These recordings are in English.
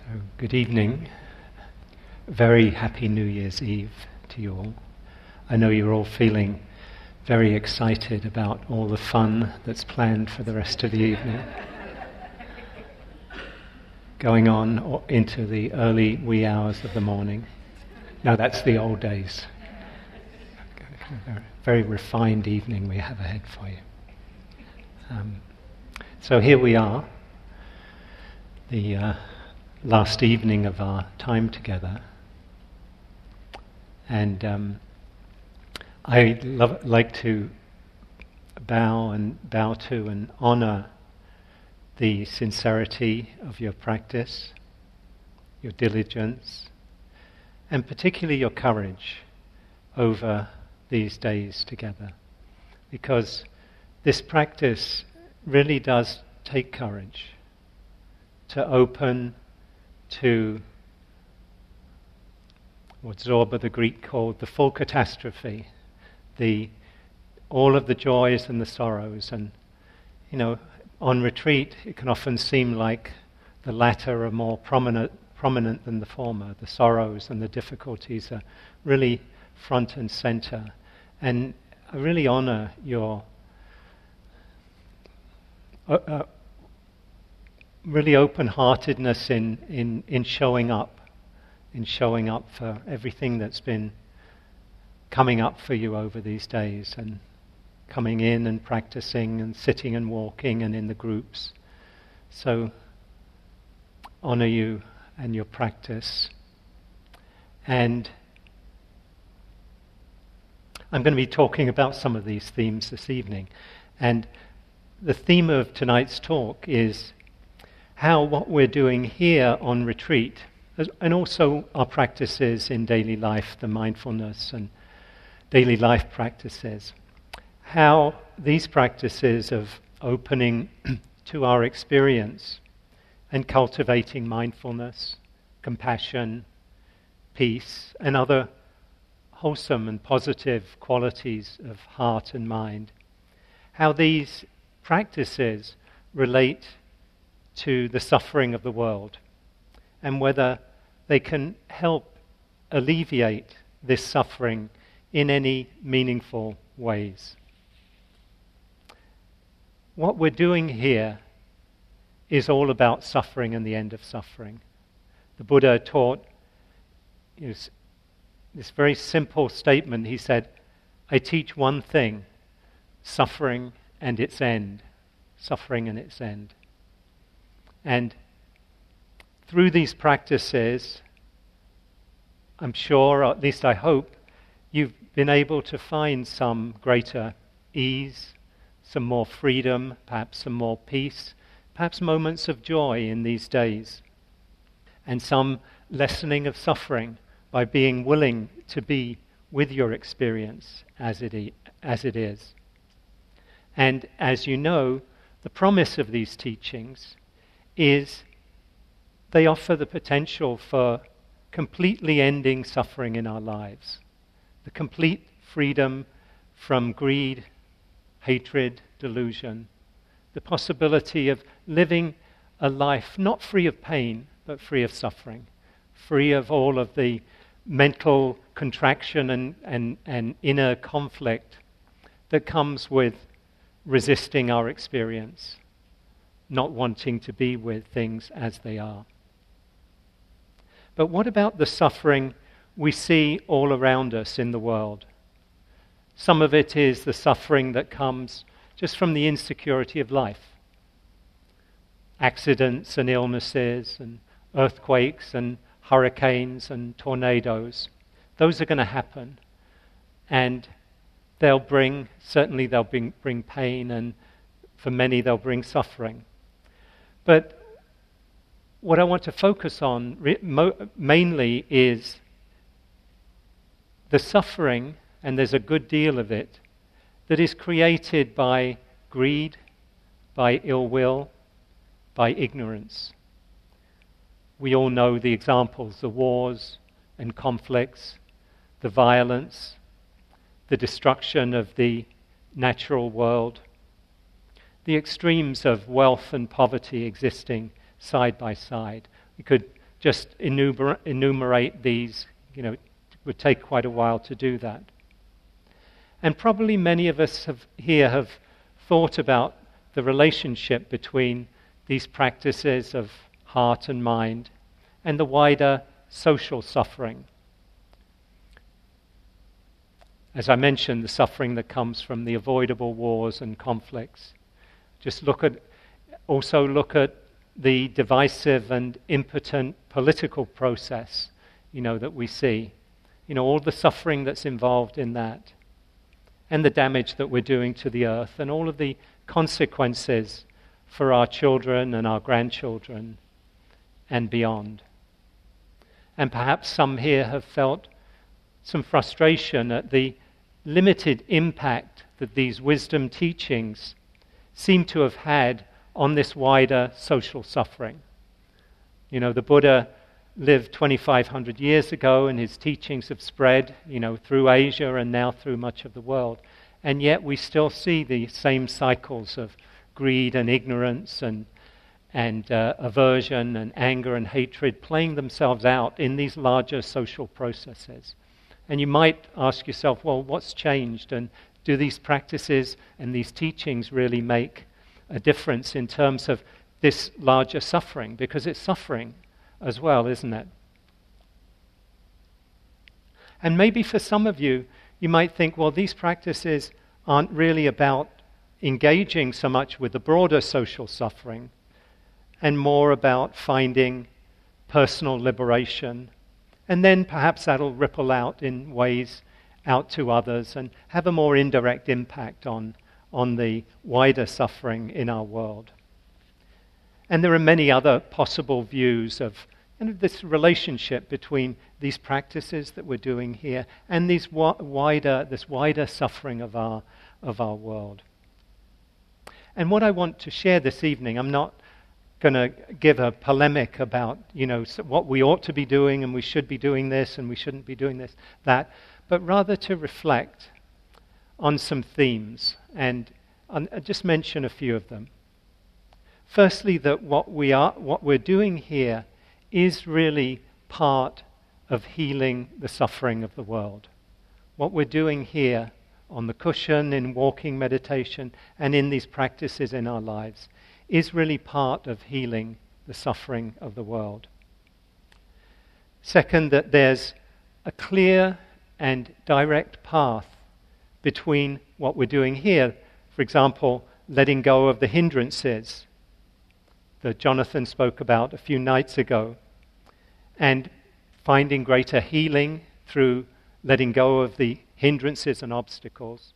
Good evening. Very happy New Year's Eve to you all. I know you're all feeling very excited about all the fun that's planned for the rest of the evening. Going on into the early wee hours of the morning. No, that's the old days. Very refined evening we have ahead for you. So here we are, the last evening of our time together, and I like to bow to and honor the sincerity of your practice, your diligence, and particularly your courage over these days together, because this practice really does take courage to open to what Zorba the Greek called the full catastrophe, all of the joys and the sorrows. And on retreat it can often seem like the latter are more prominent than the former. The sorrows and the difficulties are really front and center. And I really honor your really open-heartedness in showing up for everything that's been coming up for you over these days, and coming in and practicing and sitting and walking and in the groups. So honor you and your practice. And I'm going to be talking about some of these themes this evening. And the theme of tonight's talk is how what we're doing here on retreat, and also our practices in daily life, the mindfulness and daily life practices, how these practices of opening to our experience and cultivating mindfulness, compassion, peace, and other wholesome and positive qualities of heart and mind, how these practices relate to the suffering of the world, and whether they can help alleviate this suffering in any meaningful ways. What we're doing here is all about suffering and the end of suffering. The Buddha taught this very simple statement. He said, "I teach one thing, suffering and its end. Suffering and its end." And through these practices, I'm sure, or at least I hope, you've been able to find some greater ease, some more freedom, perhaps some more peace, perhaps moments of joy in these days, and some lessening of suffering by being willing to be with your experience as it is. And as you know, the promise of these teachings is they offer the potential for completely ending suffering in our lives, the complete freedom from greed, hatred, delusion, the possibility of living a life not free of pain, but free of suffering, free of all of the mental contraction and inner conflict that comes with resisting our experience, not wanting to be with things as they are. But what about the suffering we see all around us in the world? Some of it is the suffering that comes just from the insecurity of life. Accidents and illnesses and earthquakes and hurricanes and tornadoes. Those are going to happen. And they'll bring pain, and for many they'll bring suffering. But what I want to focus on mainly is the suffering, and there's a good deal of it, that is created by greed, by ill will, by ignorance. We all know the examples, the wars and conflicts, the violence, the destruction of the natural world, the extremes of wealth and poverty existing side by side. We could just enumerate these. It would take quite a while to do that. And probably many of us here have thought about the relationship between these practices of heart and mind and the wider social suffering. As I mentioned, the suffering that comes from the avoidable wars and conflicts. Just look at the divisive and impotent political process, that we see. All the suffering that's involved in that, and the damage that we're doing to the earth, and all of the consequences for our children and our grandchildren and beyond. And perhaps some here have felt some frustration at the limited impact that these wisdom teachings seem to have had on this wider social suffering. The Buddha lived 2,500 years ago, and his teachings have spread, through Asia and now through much of the world. And yet we still see the same cycles of greed and ignorance and aversion and anger and hatred playing themselves out in these larger social processes. And you might ask yourself, well, what's changed? And do these practices and these teachings really make a difference in terms of this larger suffering? Because it's suffering as well, isn't it? And maybe for some of you, you might think, well, these practices aren't really about engaging so much with the broader social suffering and more about finding personal liberation. And then perhaps that'll ripple out in ways out to others and have a more indirect impact on the wider suffering in our world. And there are many other possible views of this relationship between these practices that we're doing here and this wider suffering of our world. And what I want to share this evening, I'm not going to give a polemic about what we ought to be doing and we should be doing this and we shouldn't be doing that, but rather to reflect on some themes and just mention a few of them. Firstly, that what we're doing here is really part of healing the suffering of the world. What we're doing here on the cushion, in walking meditation, and in these practices in our lives is really part of healing the suffering of the world. Second, that there's a clear and direct path between what we're doing here, for example, letting go of the hindrances that Jonathan spoke about a few nights ago, and finding greater healing through letting go of the hindrances and obstacles,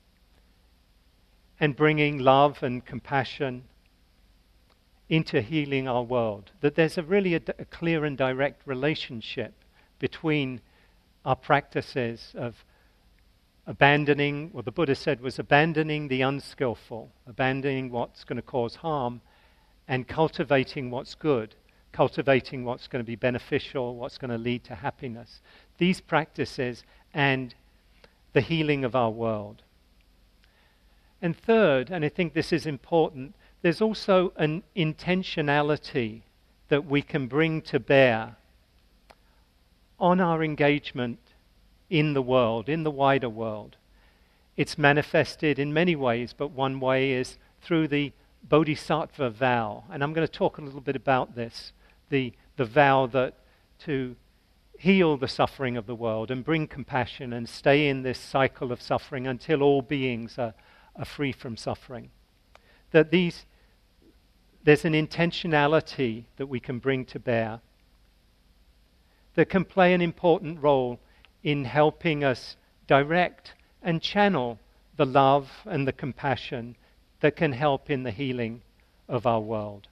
and bringing love and compassion into healing our world. That there's a clear and direct relationship between our practices of abandoning, what the Buddha said was abandoning the unskillful, abandoning what's going to cause harm, and cultivating what's good, cultivating what's going to be beneficial, what's going to lead to happiness. These practices and the healing of our world. And third, and I think this is important, there's also an intentionality that we can bring to bear on our engagement in the world, in the wider world. It's manifested in many ways, but one way is through the Bodhisattva vow. And I'm going to talk a little bit about this, the vow that to heal the suffering of the world and bring compassion and stay in this cycle of suffering until all beings are free from suffering. That there's an intentionality that we can bring to bear that can play an important role in helping us direct and channel the love and the compassion that can help in the healing of our world.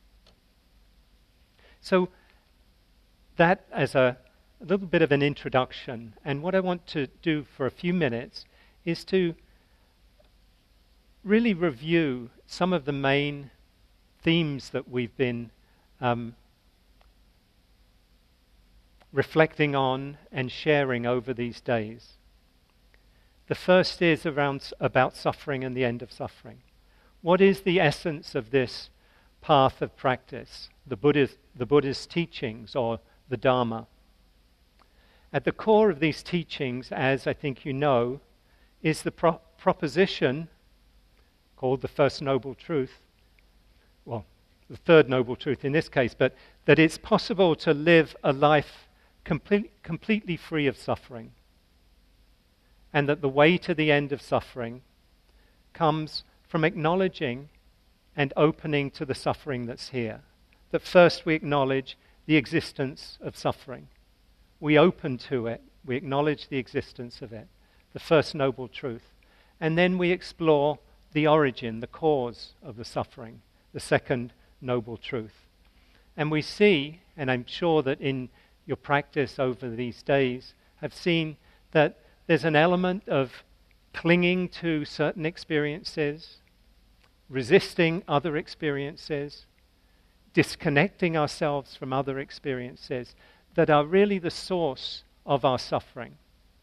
So that as a little bit of an introduction, and what I want to do for a few minutes is to really review some of the main themes that we've been reflecting on and sharing over these days. The first is about suffering and the end of suffering. What is the essence of this path of practice, the Buddha's teachings or the Dharma. At the core of these teachings, as I think you know, is the proposition called the First Noble Truth, well, the Third Noble Truth in this case, but that it's possible to live a life completely free of suffering, and that the way to the end of suffering comes from acknowledging and opening to the suffering that's here. That first we acknowledge the existence of suffering. We open to it, we acknowledge the existence of it, the First Noble Truth. And then we explore the origin, the cause of the suffering, the Second Noble Truth. And we see, and I'm sure that in your practice over these days, have seen that there's an element of clinging to certain experiences, resisting other experiences, disconnecting ourselves from other experiences that are really the source of our suffering.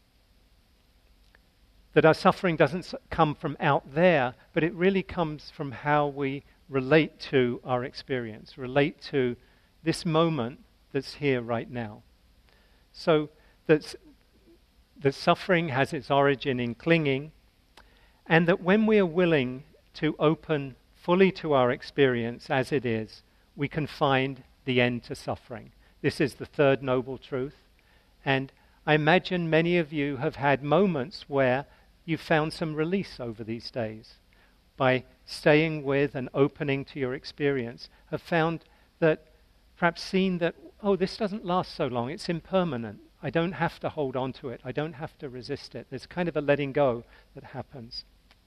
That our suffering doesn't come from out there, but it really comes from how we relate to our experience, relate to this moment that's here right now. So that suffering has its origin in clinging, and that when we are willing to open fully to our experience as it is, we can find the end to suffering. This is the Third Noble Truth. And I imagine many of you have had moments where you found some release over these days. By staying with and opening to your experience, have found that, perhaps seen that, oh, this doesn't last so long, it's impermanent. I don't have to hold on to it. I don't have to resist it. There's kind of a letting go that happens.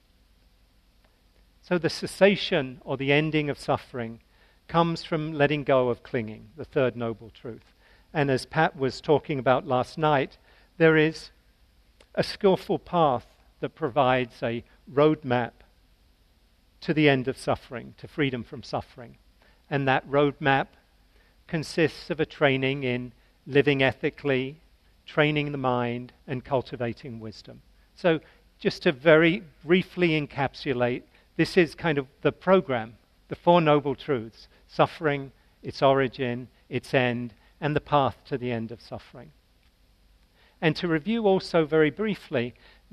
So the cessation or the ending of suffering comes from letting go of clinging, the Third Noble Truth. And as Pat was talking about last night, there is a skillful path that provides a roadmap to the end of suffering, to freedom from suffering. And that roadmap consists of a training in living ethically, training the mind, and cultivating wisdom. So just to very briefly encapsulate, this is kind of the program, the Four Noble Truths: suffering, its origin, its end, and the path to the end of suffering. And to review also very briefly,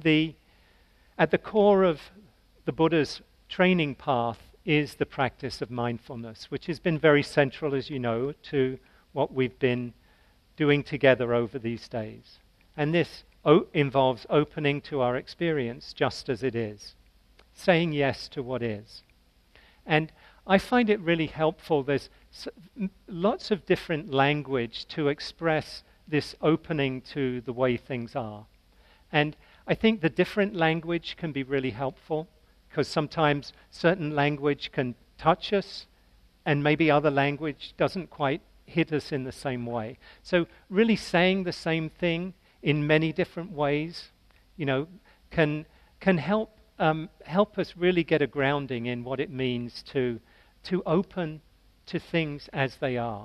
at the core of the Buddha's training path is the practice of mindfulness, which has been very central, as you know, to what we've been doing together over these days. And this involves opening to our experience just as it is, saying yes to what is. And I find it really helpful. There's lots of different language to express this opening to the way things are. And I think the different language can be really helpful, because sometimes certain language can touch us and maybe other language doesn't quite hit us in the same way. So really saying the same thing in many different ways, can help us really get a grounding in what it means to open to things as they are.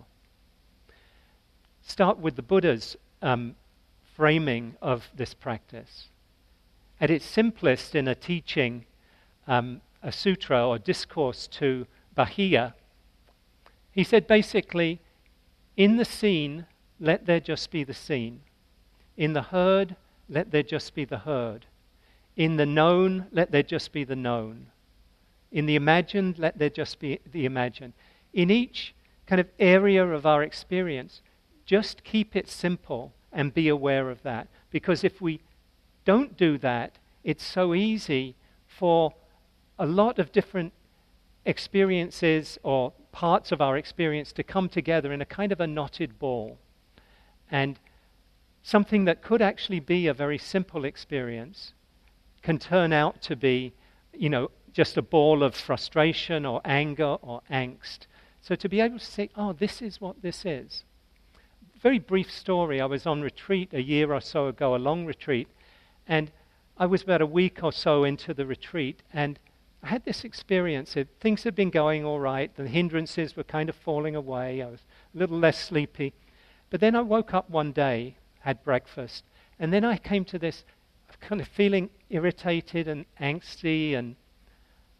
Start with the Buddha's framing of this practice. At its simplest, in a teaching, a sutra or discourse to Bahiya, he said basically, in the seen, let there just be the seen. In the heard, let there just be the heard. In the known, let there just be the known. In the imagined, let there just be the imagined. In each kind of area of our experience, just keep it simple and be aware of that. Because if we don't do that, it's so easy for a lot of different experiences or parts of our experience to come together in a kind of a knotted ball. And something that could actually be a very simple experience can turn out to be, just a ball of frustration or anger or angst. So to be able to say, oh, this is what this is. Very brief story. I was on retreat a year or so ago, a long retreat, and I was about a week or so into the retreat, and I had this experience. Things had been going all right. The hindrances were kind of falling away. I was a little less sleepy. But then I woke up one day, had breakfast, and then I came to this kind of feeling irritated and angsty, and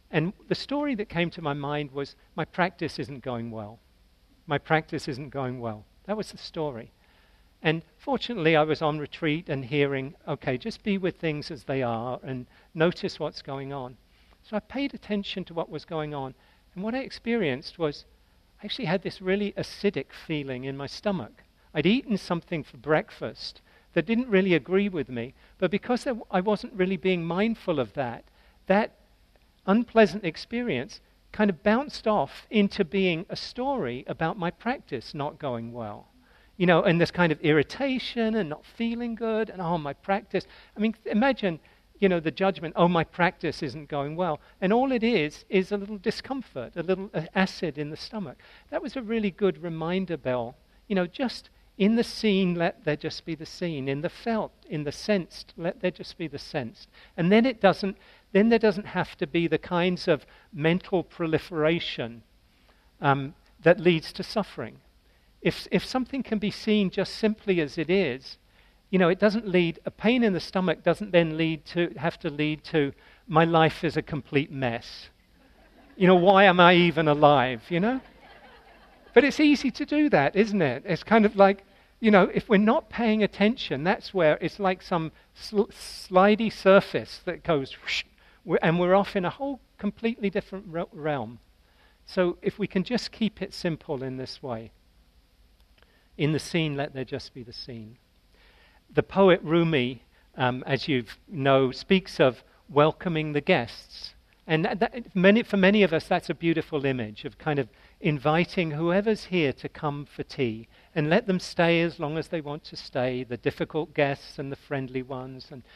And the story that came to my mind was, my practice isn't going well. My practice isn't going well. That was the story. And fortunately, I was on retreat and hearing, okay, just be with things as they are and notice what's going on. So I paid attention to what was going on. And what I experienced was, I actually had this really acidic feeling in my stomach. I'd eaten something for breakfast that didn't really agree with me. But because I wasn't really being mindful of that unpleasant experience kind of bounced off into being a story about my practice not going well. And this kind of irritation and not feeling good and, my practice. I mean, imagine, the judgment, my practice isn't going well. And all it is a little discomfort, a little acid in the stomach. That was a really good reminder bell. Just in the seen, let there just be the seen. In the felt, in the sensed, let there just be the sensed. And then there doesn't have to be the kinds of mental proliferation that leads to suffering. If something can be seen just simply as it is, it doesn't lead, a pain in the stomach doesn't then have to lead to my life is a complete mess. Why am I even alive, But it's easy to do that, isn't it? It's kind of like, if we're not paying attention, that's where it's like some slidey surface that goes whoosh, and we're off in a whole completely different realm. So if we can just keep it simple in this way, in the scene, let there just be the scene. The poet Rumi, as you know, speaks of welcoming the guests. And for many of us, that's a beautiful image of kind of inviting whoever's here to come for tea and let them stay as long as they want to stay, the difficult guests and the friendly ones. And,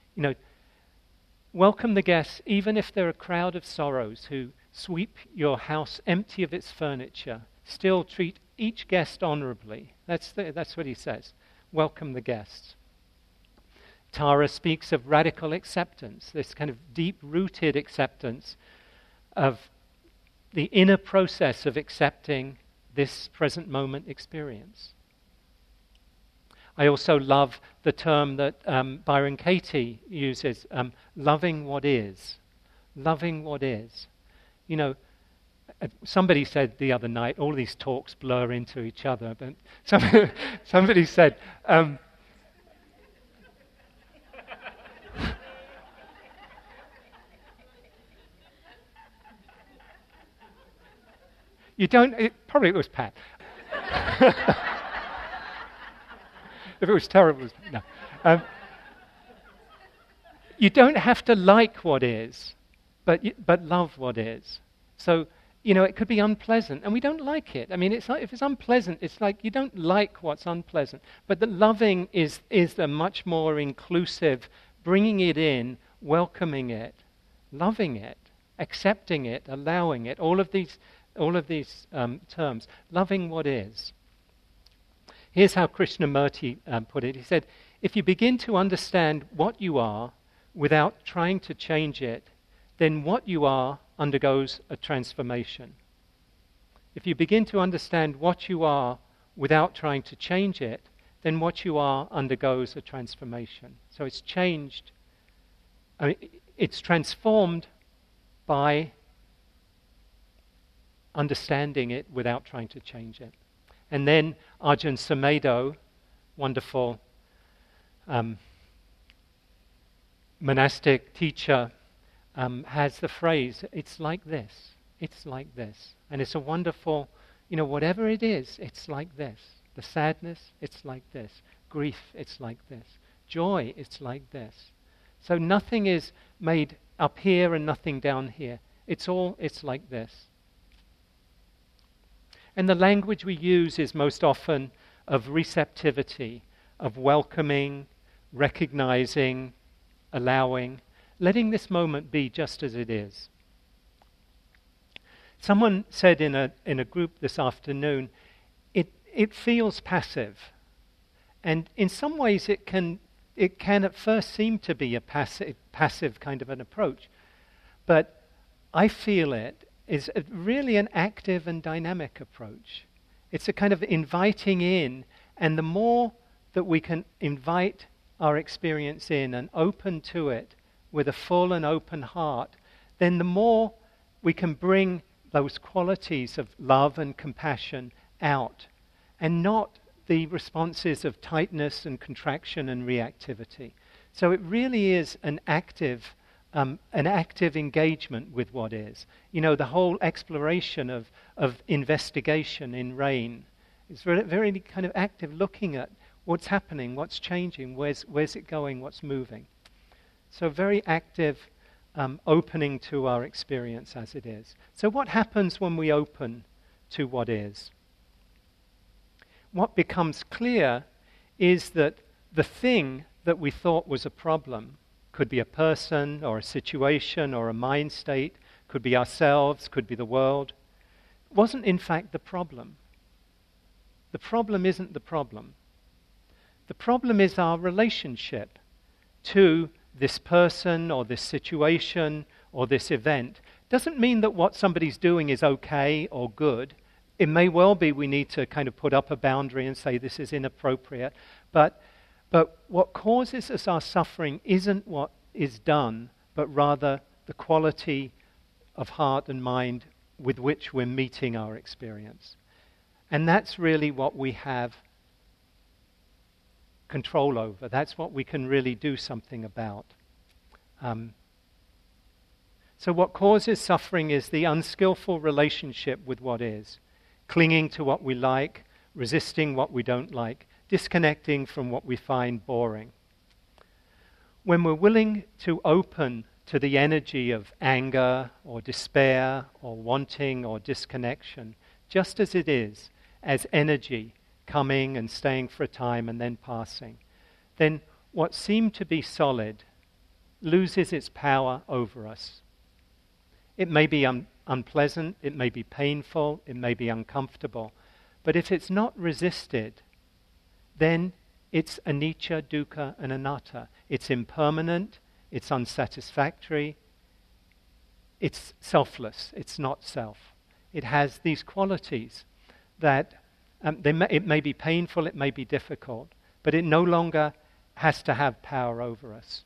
welcome the guests, even if they're a crowd of sorrows who sweep your house empty of its furniture. Still treat each guest honorably. That's what he says. Welcome the guests. Tara speaks of radical acceptance, this kind of deep-rooted acceptance of the inner process of accepting this present moment experience. I also love the term that Byron Katie uses, loving what is. Loving what is. Somebody said the other night, all these talks blur into each other, but somebody said, probably it was Pat. If it was terrible, no. You don't have to like what is, but love what is. So, it could be unpleasant, and we don't like it. I mean, it's like, if it's unpleasant, it's like you don't like what's unpleasant. But the loving is the much more inclusive, bringing it in, welcoming it, loving it, accepting it, allowing it. All of these terms, loving what is. Here's how Krishnamurti put it. He said, if you begin to understand what you are without trying to change it, then what you are undergoes a transformation. If you begin to understand what you are without trying to change it, then what you are undergoes a transformation. So it's changed. It's transformed by understanding it without trying to change it. And then Ajahn Sumedho, wonderful monastic teacher, has the phrase, it's like this, it's like this. And it's a wonderful, whatever it is, it's like this. The sadness, it's like this. Grief, it's like this. Joy, it's like this. So nothing is made up here and nothing down here. It's like this. And the language we use is most often of receptivity, of welcoming, recognizing, allowing, letting this moment be just as it is. Someone said in a group this afternoon, it feels passive. And in some ways it can at first seem to be a passive kind of an approach. But I feel it is really an active and dynamic approach. It's a kind of inviting in, and the more that we can invite our experience in and open to it with a full and open heart, then the more we can bring those qualities of love and compassion out, and not the responses of tightness and contraction and reactivity. So it really is an active engagement with what is. The whole exploration of investigation in rain is very, very kind of active, looking at what's happening, what's changing, where's it going, what's moving. So very active opening to our experience as it is. So what happens when we open to what is? What becomes clear is that the thing that we thought was a problem, could be a person or a situation or a mind state, could be ourselves, could be the world, wasn't in fact the problem. The problem isn't the problem. The problem is our relationship to this person or this situation or this event. Doesn't mean that what somebody's doing is okay or good. It may well be we need to kind of put up a boundary and say this is inappropriate. But what causes us our suffering isn't what is done, but rather the quality of heart and mind with which we're meeting our experience. And that's really what we have control over. That's what we can really do something about. So what causes suffering is the unskillful relationship with what is, clinging to what we like, resisting what we don't like, disconnecting from what we find boring. When we're willing to open to the energy of anger or despair or wanting or disconnection, just as it is, as energy coming and staying for a time and then passing, then what seemed to be solid loses its power over us. It may be unpleasant, it may be painful, it may be uncomfortable, but if it's not resisted, then it's anicca, dukkha, and anatta. It's impermanent, it's unsatisfactory, it's selfless, it's not self. It has these qualities that it may be painful, it may be difficult, but it no longer has to have power over us.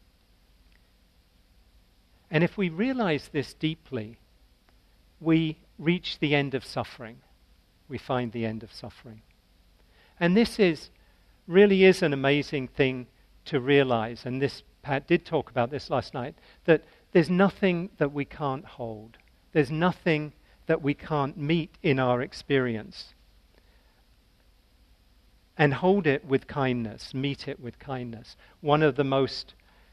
And if we realize this deeply, we reach the end of suffering. We find the end of suffering. And this really is an amazing thing to realize, and Pat did talk about this last night, that there's nothing that we can't hold. There's nothing that we can't meet in our experience. And hold it with kindness, meet it with kindness. One of the most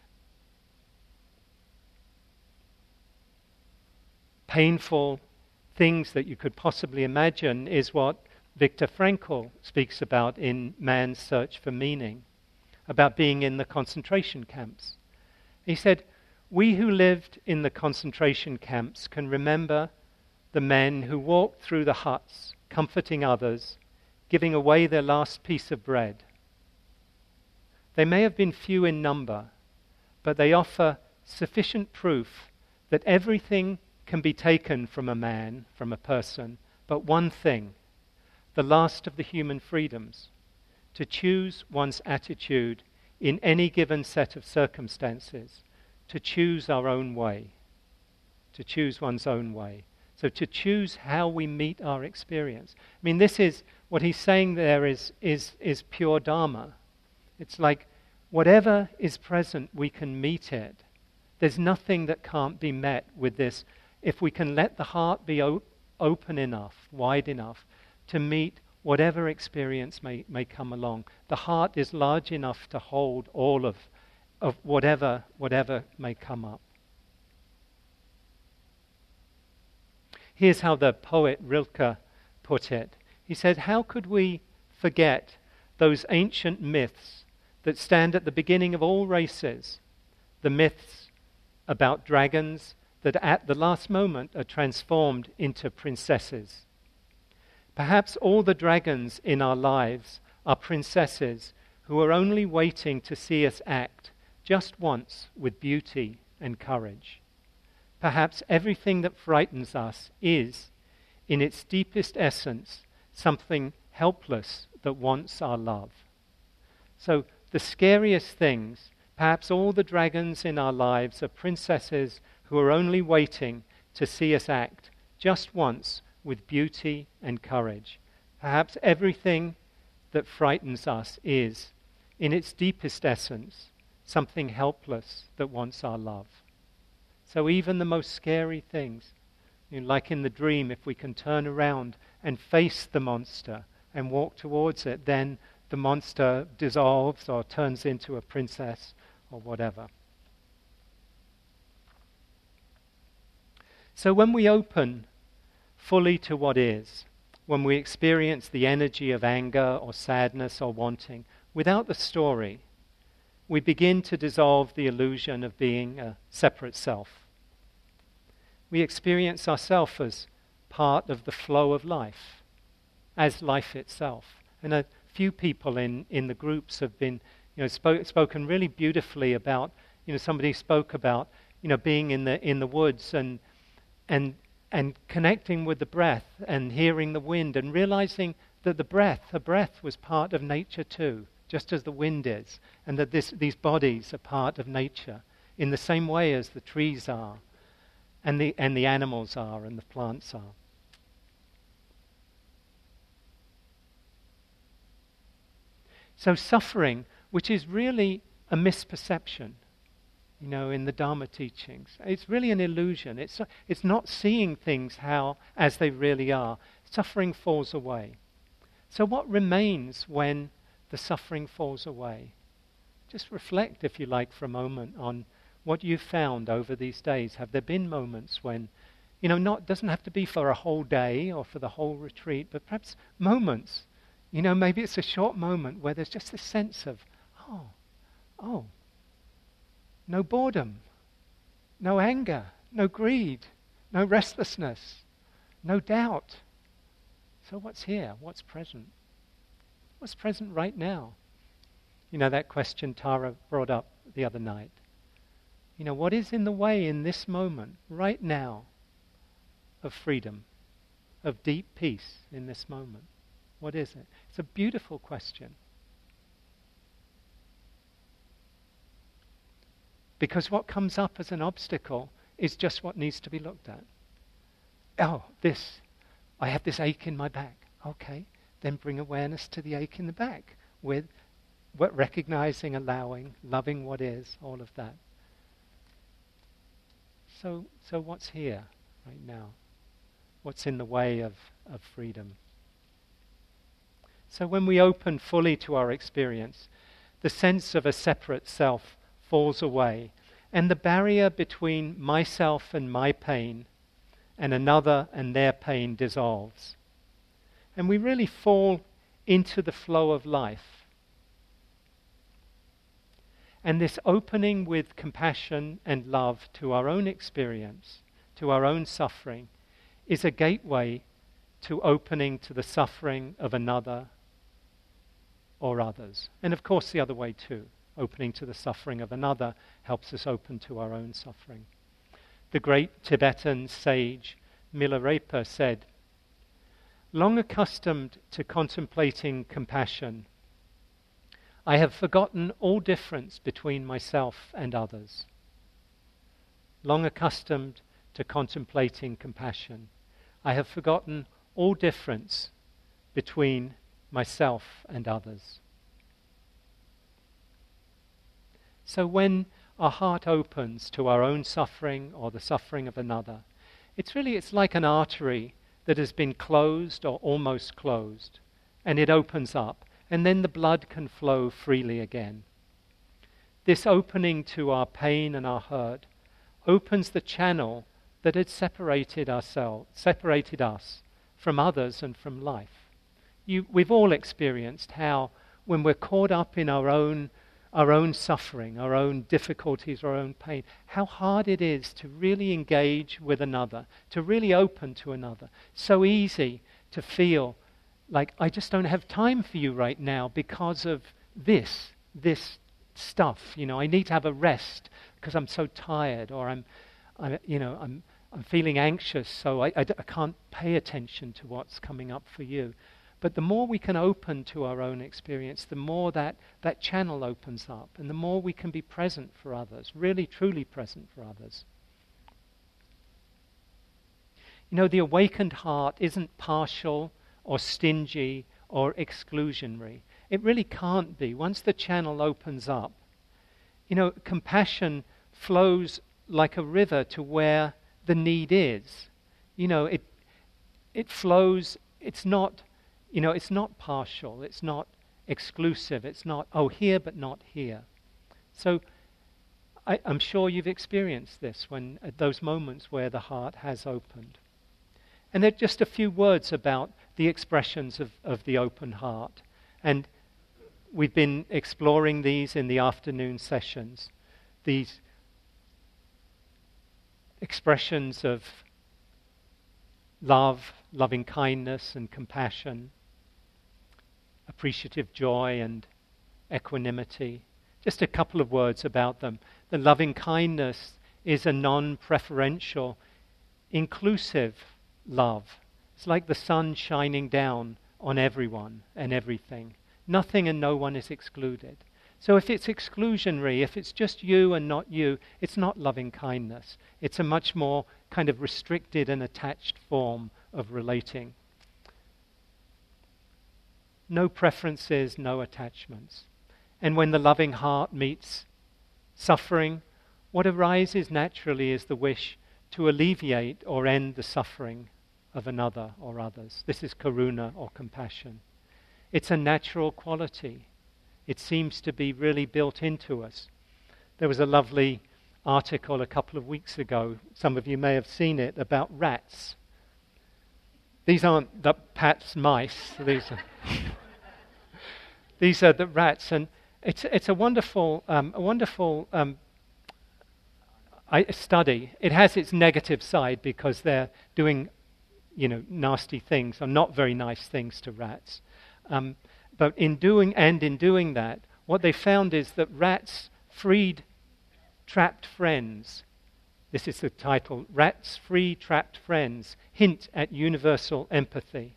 painful things that you could possibly imagine is what Viktor Frankl speaks about in Man's Search for Meaning, about being in the concentration camps. He said, "We who lived in the concentration camps can remember the men who walked through the huts, comforting others, giving away their last piece of bread. They may have been few in number, but they offer sufficient proof that everything can be taken from a man, from a person, but one thing, the last of the human freedoms, to choose one's attitude in any given set of circumstances, to choose our own way, to choose one's own way." So to choose how we meet our experience. I mean, this is, what he's saying there is pure Dharma. It's like, whatever is present, we can meet it. There's nothing that can't be met with this. If we can let the heart be open enough, wide enough, to meet whatever experience may come along. The heart is large enough to hold all of whatever may come up. Here's how the poet Rilke put it. He said, "How could we forget those ancient myths that stand at the beginning of all races? The myths about dragons that at the last moment are transformed into princesses. Perhaps all the dragons in our lives are princesses who are only waiting to see us act just once with beauty and courage. Perhaps everything that frightens us is, in its deepest essence, something helpless that wants our love." So the scariest things, perhaps all the dragons in our lives are princesses who are only waiting to see us act just once with beauty and courage. Perhaps everything that frightens us is, in its deepest essence, something helpless that wants our love. So even the most scary things, like in the dream, if we can turn around and face the monster and walk towards it, then the monster dissolves or turns into a princess or whatever. So when we open fully to what is, when we experience the energy of anger or sadness or wanting without the story, we begin to dissolve the illusion of being a separate self. We experience ourselves as part of the flow of life, as life itself. And a few people in the groups have been, spoken really beautifully about, somebody spoke about, being in the woods and connecting with the breath and hearing the wind and realizing that the breath was part of nature too, just as the wind is, and that these bodies are part of nature in the same way as the trees are, and the animals are, and the plants are. So suffering, which is really a misperception, in the Dharma teachings, it's really an illusion. It's not seeing things as they really are. Suffering falls away. So what remains when the suffering falls away? Just reflect, if you like, for a moment on what you've found over these days. Have there been moments when, doesn't have to be for a whole day or for the whole retreat, but perhaps moments, maybe it's a short moment where there's just this sense of, oh, no boredom, no anger, no greed, no restlessness, no doubt. So what's here? What's present? What's present right now? That question Tara brought up the other night. What is in the way in this moment, right now, of freedom, of deep peace in this moment? What is it? It's a beautiful question. Because what comes up as an obstacle is just what needs to be looked at. I have this ache in my back. Okay, then bring awareness to the ache in the back with recognizing, allowing, loving what is, all of that. So what's here right now? What's in the way of freedom? So when we open fully to our experience, the sense of a separate self falls away, and the barrier between myself and my pain and another and their pain dissolves. And we really fall into the flow of life. And this opening with compassion and love to our own experience, to our own suffering, is a gateway to opening to the suffering of another or others. And of course the other way too. Opening to the suffering of another helps us open to our own suffering. The great Tibetan sage Milarepa said, "Long accustomed to contemplating compassion, I have forgotten all difference between myself and others." Long accustomed to contemplating compassion, I have forgotten all difference between myself and others. So when our heart opens to our own suffering or the suffering of another, it's like an artery that has been closed or almost closed, and it opens up, and then the blood can flow freely again. This opening to our pain and our hurt opens the channel that had separated us from others and from life. We've all experienced how when we're caught up in our own suffering, our own difficulties, our own pain, how hard it is to really engage with another, to really open to another. So easy to feel like, I just don't have time for you right now because of this stuff. I need to have a rest because I'm so tired, or I'm feeling anxious, so I can't pay attention to what's coming up for you. But the more we can open to our own experience, the more that channel opens up, and the more we can be present for others, really truly present for others. The awakened heart isn't partial or stingy or exclusionary. It really can't be. Once the channel opens up, compassion flows like a river to where the need is. It flows. It's not partial. It's not exclusive. It's not, here but not here. So I'm sure you've experienced this at those moments where the heart has opened. And there are just a few words about the expressions of the open heart. And we've been exploring these in the afternoon sessions. These expressions of love, loving kindness and compassion, appreciative joy and equanimity. Just a couple of words about them. The loving kindness is a non-preferential, inclusive love. It's like the sun shining down on everyone and everything. Nothing and no one is excluded. So if it's exclusionary, if it's just you and not you, it's not loving kindness. It's a much more kind of restricted and attached form of relating. No preferences, no attachments. And when the loving heart meets suffering, what arises naturally is the wish to alleviate or end the suffering of another or others. This is karuna or compassion. It's a natural quality. It seems to be really built into us. There was a lovely article a couple of weeks ago, some of you may have seen it, about rats. These aren't the Pat's mice. These are the rats, and it's a wonderful study. It has its negative side because they're doing, nasty things or not very nice things to rats. But in doing that, what they found is that rats freed trapped friends. This is the title, Rats Free Trapped Friends, Hint at Universal Empathy.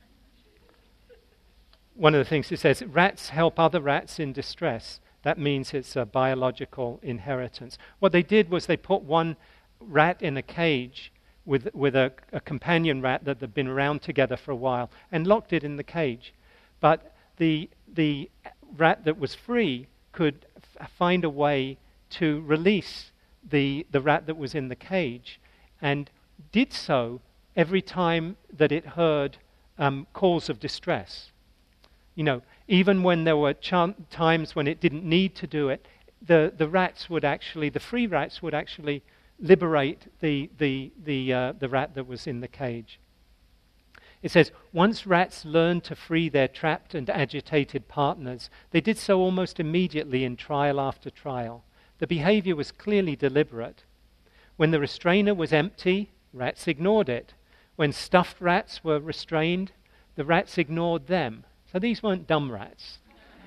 One of the things it says, rats help other rats in distress. That means it's a biological inheritance. What they did was they put one rat in a cage with a companion rat that had been around together for a while and locked it in the cage. But the rat that was free could find a way to release the rat that was in the cage, and did so every time that it heard calls of distress. Even when there were times when it didn't need to do it, the free rats would actually liberate the rat that was in the cage. It says, once rats learned to free their trapped and agitated partners, they did so almost immediately in trial after trial. The behavior was clearly deliberate. When the restrainer was empty, rats ignored it. When stuffed rats were restrained, the rats ignored them. So these weren't dumb rats.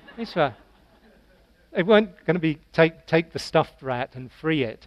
They weren't going to take the stuffed rat and free it.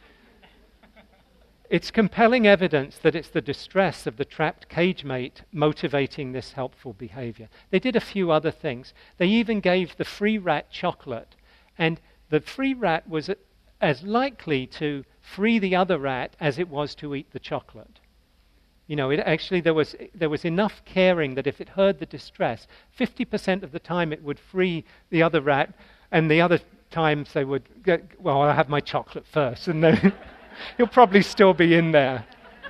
It's compelling evidence that it's the distress of the trapped cage mate motivating this helpful behavior. They did a few other things. They even gave the free rat chocolate, and the free rat was as likely to free the other rat as it was to eat the chocolate. There was enough caring that if it heard the distress, 50% of the time it would free the other rat, and the other times they would go, well, I'll have my chocolate first, and then he'll probably still be in there,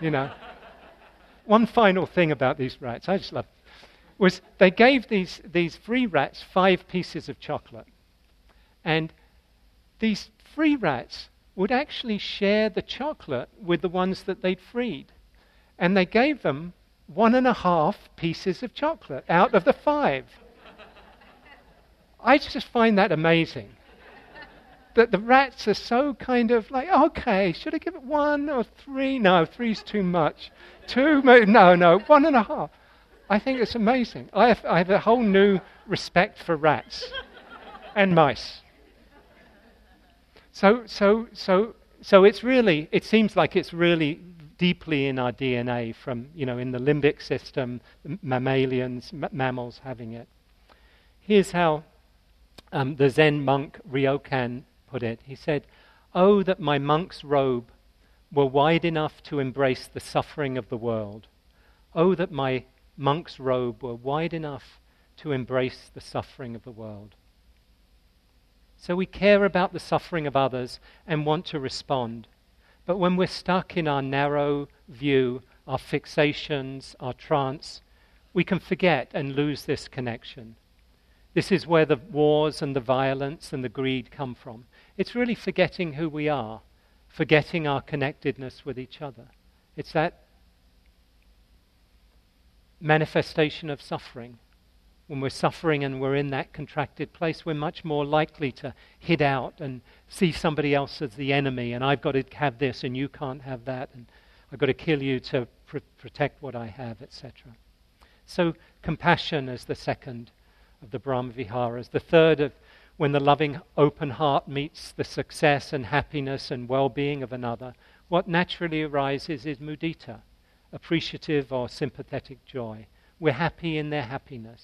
One final thing about these rats, I just love, was they gave these free rats 5 pieces of chocolate. And these free rats would actually share the chocolate with the ones that they'd freed. And they gave them 1.5 pieces of chocolate out of the 5. I just find that amazing. That the rats are so kind of like, okay, should I give it 1 or 3? No, 3's too much. 2, no, 1.5. I think it's amazing. I have a whole new respect for rats and mice. So it's really, it seems like it's really deeply in our DNA from, in the limbic system, mammalians, mammals having it. Here's how the Zen monk Ryokan put it. He said, "Oh, that my monk's robe were wide enough to embrace the suffering of the world. Oh, that my monk's robe were wide enough to embrace the suffering of the world. So we care about the suffering of others and want to respond. But when we're stuck in our narrow view, our fixations, our trance, we can forget and lose this connection. This is where the wars and the violence and the greed come from. It's really forgetting who we are, forgetting our connectedness with each other. It's that manifestation of suffering. When we're suffering and we're in that contracted place, we're much more likely to hit out and see somebody else as the enemy, and I've got to have this and you can't have that, and I've got to kill you to protect what I have, etc. So compassion is the second of the Brahma Viharas. The third of when the loving open heart meets the success and happiness and well-being of another, what naturally arises is mudita, appreciative or sympathetic joy. We're happy in their happiness.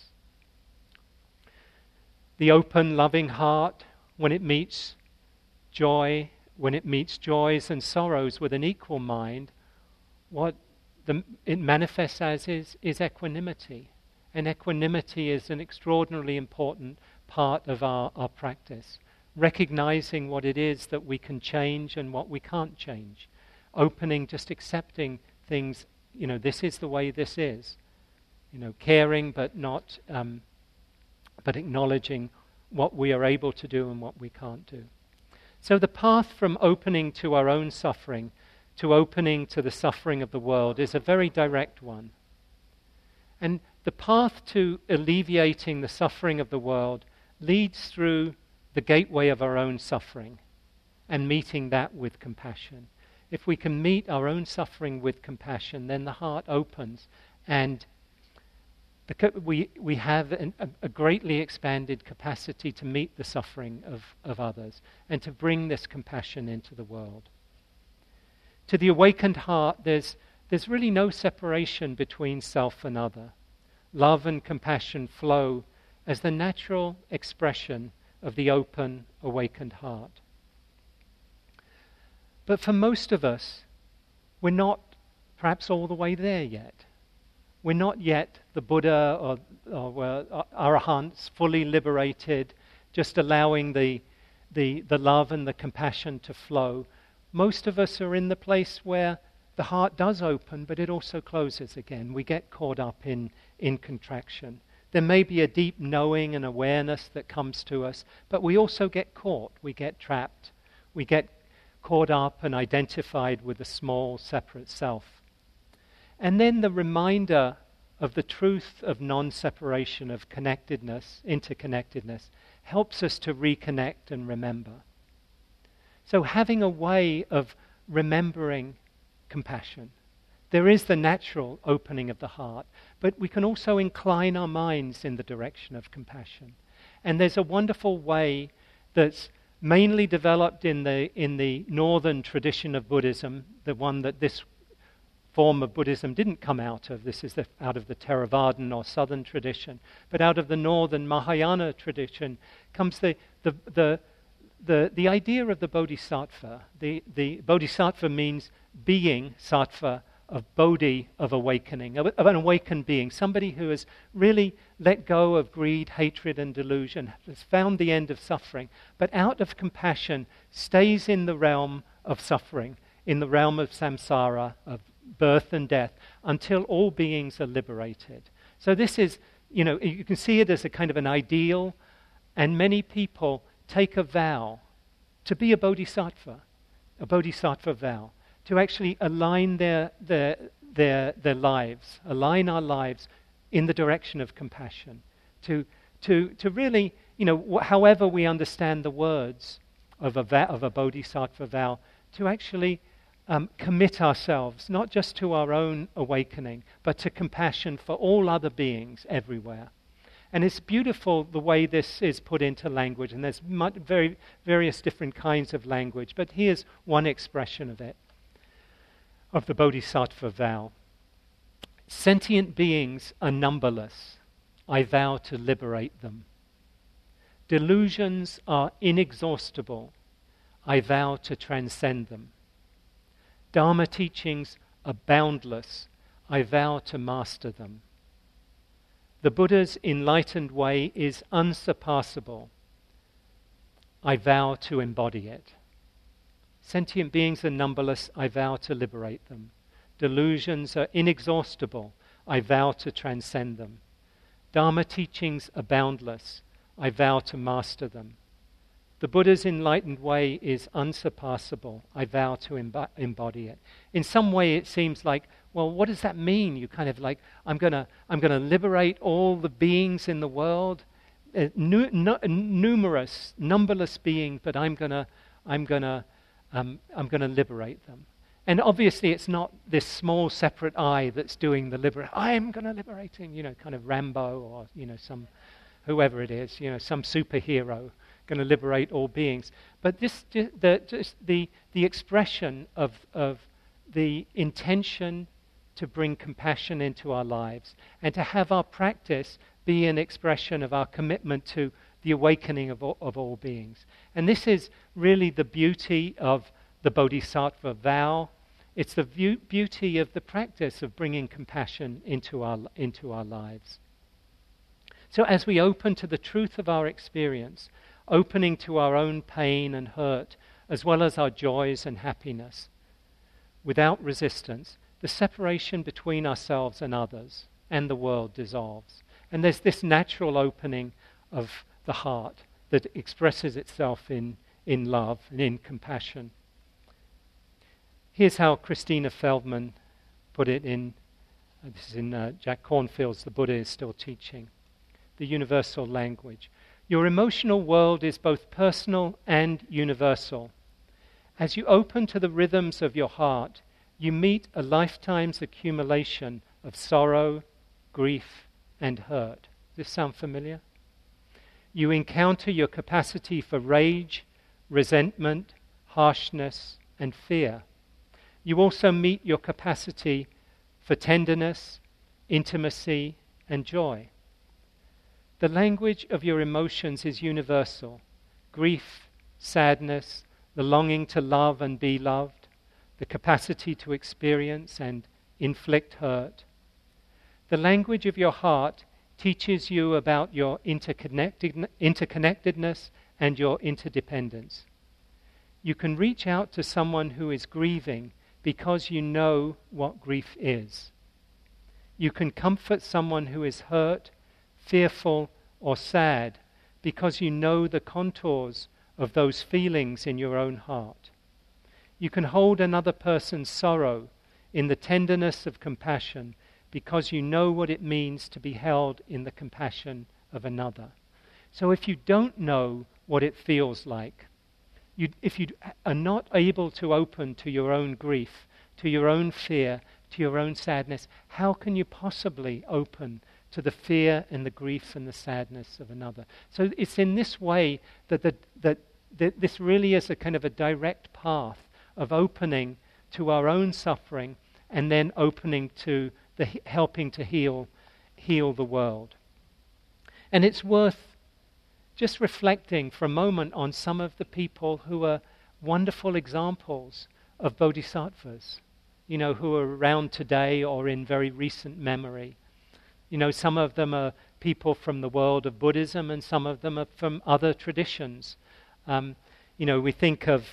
The open, loving heart, when it meets joy, when it meets joys and sorrows with an equal mind, what it manifests as is equanimity. And equanimity is an extraordinarily important part of our practice. Recognizing what it is that we can change and what we can't change. Opening, just accepting things, this is the way this is. Caring but not... but acknowledging what we are able to do and what we can't do. So the path from opening to our own suffering to opening to the suffering of the world is a very direct one. And the path to alleviating the suffering of the world leads through the gateway of our own suffering and meeting that with compassion. If we can meet our own suffering with compassion, then the heart opens and we have a greatly expanded capacity to meet the suffering of others and to bring this compassion into the world. To the awakened heart, there's really no separation between self and other. Love and compassion flow as the natural expression of the open, awakened heart. But for most of us, we're not perhaps all the way there yet. We're not yet the Buddha or Arahants, fully liberated, just allowing the love and the compassion to flow. Most of us are in the place where the heart does open, but it also closes again. We get caught up in contraction. There may be a deep knowing and awareness that comes to us, but we also get caught. We get trapped. We get caught up and identified with a small, separate self. And then the reminder of the truth of non-separation, of connectedness, interconnectedness, helps us to reconnect and remember. So having a way of remembering compassion. There is the natural opening of the heart, but we can also incline our minds in the direction of compassion. And there's a wonderful way that's mainly developed in the northern tradition of Buddhism, the one that this form of Buddhism didn't come out of. This is out of the Theravadan or southern tradition. But out of the northern Mahayana tradition comes the idea of the bodhisattva. The bodhisattva means being, sattva, of bodhi, of awakening, of an awakened being, somebody who has really let go of greed, hatred, and delusion, has found the end of suffering, but out of compassion stays in the realm of suffering, in the realm of samsara, of birth and death, until all beings are liberated. So this is, you can see it as a kind of an ideal, and many people take a vow to be a bodhisattva vow, to actually align their lives, align our lives in the direction of compassion, to really, however we understand the words of a bodhisattva vow, to actually commit ourselves, not just to our own awakening, but to compassion for all other beings everywhere. And it's beautiful the way this is put into language, and there's very various different kinds of language, but here's one expression of it, of the Bodhisattva vow. Sentient beings are numberless. I vow to liberate them. Delusions are inexhaustible. I vow to transcend them. Dharma teachings are boundless. I vow to master them. The Buddha's enlightened way is unsurpassable. I vow to embody it. Sentient beings are numberless. I vow to liberate them. Delusions are inexhaustible. I vow to transcend them. Dharma teachings are boundless. I vow to master them. The Buddha's enlightened way is unsurpassable. I vow to embody it. In some way it seems like, well, what does that mean? You kind of like, I'm gonna liberate all the beings in the world, numerous, numberless beings, but I'm gonna liberate them. And obviously it's not this small separate I that's doing the liberate. I'm going to liberate him, kind of Rambo or, some, whoever it is, some superhero going to liberate all beings. But the expression of the intention to bring compassion into our lives and to have our practice be an expression of our commitment to the awakening of all beings. And this is really the beauty of the Bodhisattva vow. It's the beauty of the practice of bringing compassion into our lives. So as we open to the truth of our experience, opening to our own pain and hurt, as well as our joys and happiness, without resistance, the separation between ourselves and others and the world dissolves. And there's this natural opening of the heart that expresses itself in love and in compassion. Here's how Christina Feldman put it this is in Jack Kornfield's The Buddha is Still Teaching, the universal language. Your emotional world is both personal and universal. As you open to the rhythms of your heart, you meet a lifetime's accumulation of sorrow, grief, and hurt. Does this sound familiar? You encounter your capacity for rage, resentment, harshness, and fear. You also meet your capacity for tenderness, intimacy, and joy. The language of your emotions is universal. Grief, sadness, the longing to love and be loved, the capacity to experience and inflict hurt. The language of your heart teaches you about your interconnectedness and your interdependence. You can reach out to someone who is grieving because you know what grief is. You can comfort someone who is hurt, fearful, or sad because you know the contours of those feelings in your own heart. You can hold another person's sorrow in the tenderness of compassion because you know what it means to be held in the compassion of another. So if you don't know what it feels like, if you are not able to open to your own grief, to your own fear, to your own sadness, how can you possibly open to the fear and the grief and the sadness of another? So it's in this way that this really is a kind of a direct path of opening to our own suffering and then opening to the helping to heal the world. And it's worth just reflecting for a moment on some of the people who are wonderful examples of bodhisattvas, who are around today or in very recent memory. Some of them are people from the world of Buddhism and some of them are from other traditions. We think of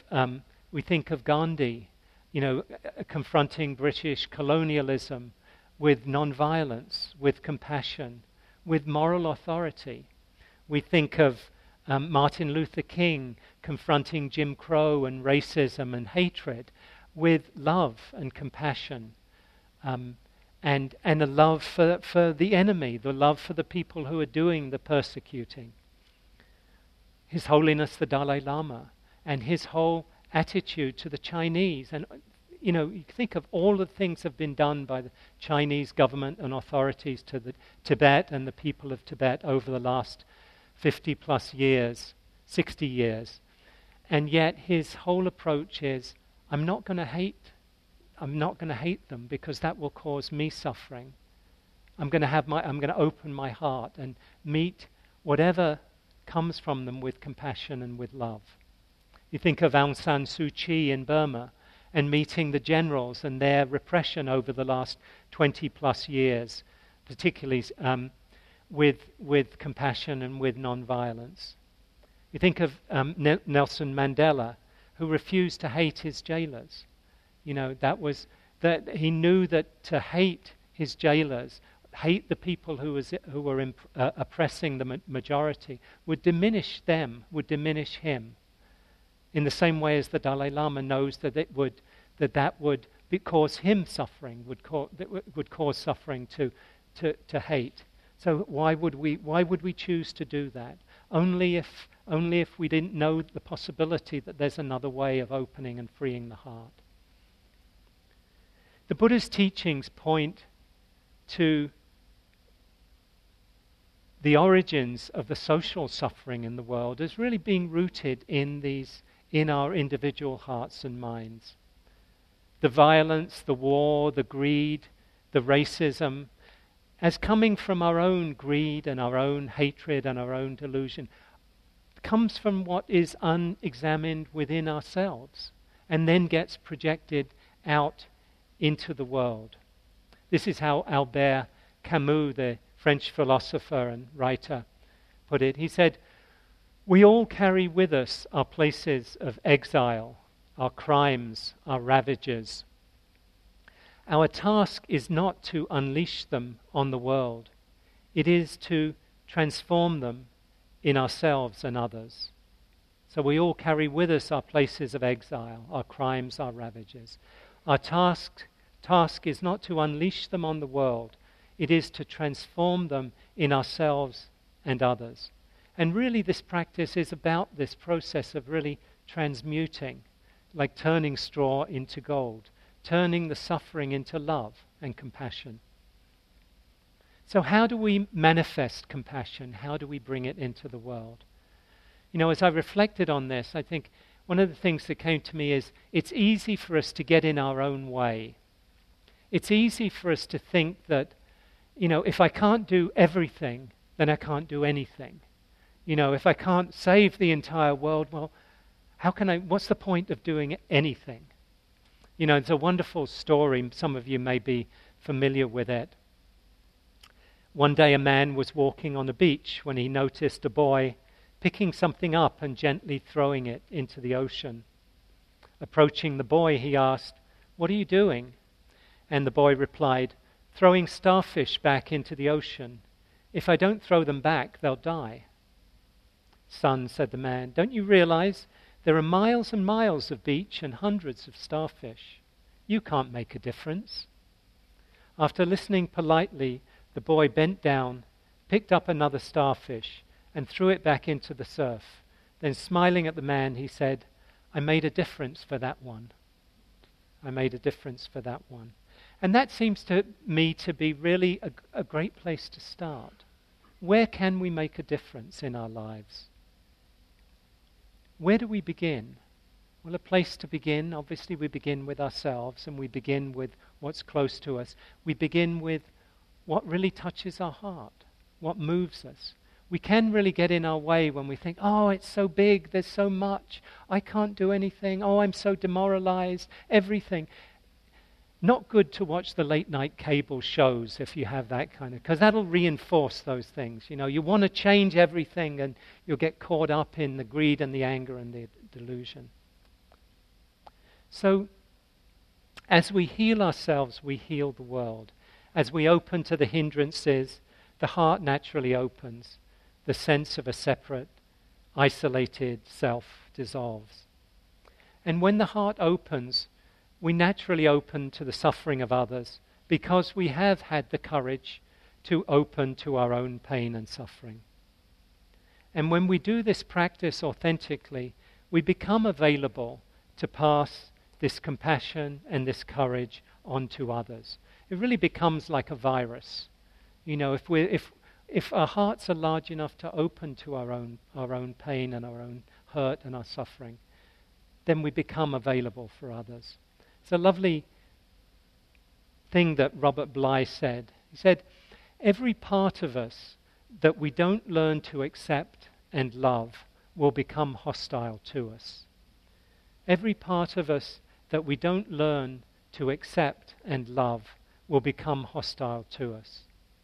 Gandhi, confronting British colonialism with non-violence, with compassion, with moral authority. We think of Martin Luther King confronting Jim Crow and racism and hatred with love and compassion, and a love for the enemy, the love for the people who are doing the persecuting. His Holiness the Dalai Lama and his whole attitude to the Chinese. And you think of all the things that have been done by the Chinese government and authorities to the Tibet and the people of Tibet over the last 50 plus years, 60 years. And yet his whole approach is, I'm not going to hate them because that will cause me suffering. I'm going to open my heart and meet whatever comes from them with compassion and with love. You think of Aung San Suu Kyi in Burma and meeting the generals and their repression over the last 20 plus years, particularly with compassion and with non-violence. You think of Nelson Mandela, who refused to hate his jailers. That he knew that to hate his jailers, hate the people who were oppressing the majority, would diminish them, would diminish him. In the same way as the Dalai Lama knows that that would cause him suffering, would cause suffering to hate. So why would we choose to do that? Only if we didn't know the possibility that there's another way of opening and freeing the heart. The Buddha's teachings point to the origins of the social suffering in the world as really being rooted in our individual hearts and minds. The violence, the war, the greed, the racism, as coming from our own greed and our own hatred and our own delusion, comes from what is unexamined within ourselves and then gets projected out into the world. This is how Albert Camus, the French philosopher and writer, put it. He said, "We all carry with us our places of exile, our crimes, our ravages. Our task is not to unleash them on the world. It is to transform them in ourselves and others." So we all carry with us our places of exile, our crimes, our ravages. Our task is not to unleash them on the world. It is to transform them in ourselves and others. And really this practice is about this process of really transmuting, like turning straw into gold, turning the suffering into love and compassion. So how do we manifest compassion? How do we bring it into the world? As I reflected on this, I think one of the things that came to me is it's easy for us to get in our own way. It's easy for us to think that, if I can't do everything, then I can't do anything. If I can't save the entire world, well, what's the point of doing anything? It's a wonderful story. Some of you may be familiar with it. One day a man was walking on the beach when he noticed a boy picking something up and gently throwing it into the ocean. Approaching the boy, he asked, "What are you doing?" And the boy replied, "Throwing starfish back into the ocean. If I don't throw them back, they'll die." "Son," said the man, "don't you realize there are miles and miles of beach and hundreds of starfish? You can't make a difference." After listening politely, the boy bent down, picked up another starfish, and threw it back into the surf. Then, smiling at the man, he said, "I made a difference for that one. I made a difference for that one." And that seems to me to be really a great place to start. Where can we make a difference in our lives? Where do we begin? Well, a place to begin, obviously we begin with ourselves and we begin with what's close to us. We begin with what really touches our heart, what moves us. We can really get in our way when we think, oh, it's so big, there's so much, I can't do anything, oh, I'm so demoralized, everything. Not good to watch the late night cable shows if you have that kind of, because that'll reinforce those things. You want to change everything and you'll get caught up in the greed and the anger and the delusion. So, as we heal ourselves, we heal the world. As we open to the hindrances, the heart naturally opens. The sense of a separate, isolated self dissolves. And when the heart opens, we naturally open to the suffering of others because we have had the courage to open to our own pain and suffering. And when we do this practice authentically, we become available to pass this compassion and this courage on to others. It really becomes like a virus. If our hearts are large enough to open to our own pain and our own hurt and our suffering, then we become available for others. It's a lovely thing that Robert Bly said. He said, every part of us that we don't learn to accept and love will become hostile to us. Every part of us that we don't learn to accept and love will become hostile to us.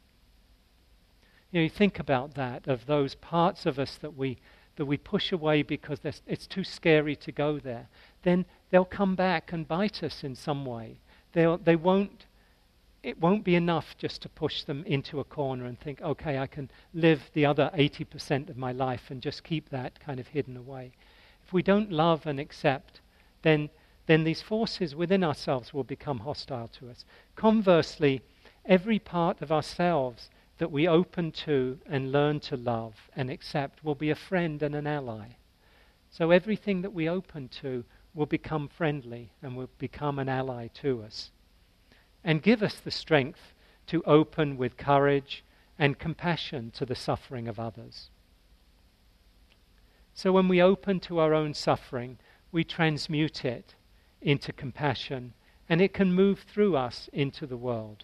You think about that, of those parts of us that we push away because it's too scary to go there. Then they'll come back and bite us in some way. It won't be enough just to push them into a corner and think, okay, I can live the other 80% of my life and just keep that kind of hidden away. If we don't love and accept, then these forces within ourselves will become hostile to us. Conversely, every part of ourselves that we open to and learn to love and accept will be a friend and an ally. So everything that we open to will become friendly and will become an ally to us, and give us the strength to open with courage and compassion to the suffering of others. So when we open to our own suffering, we transmute it into compassion, and it can move through us into the world.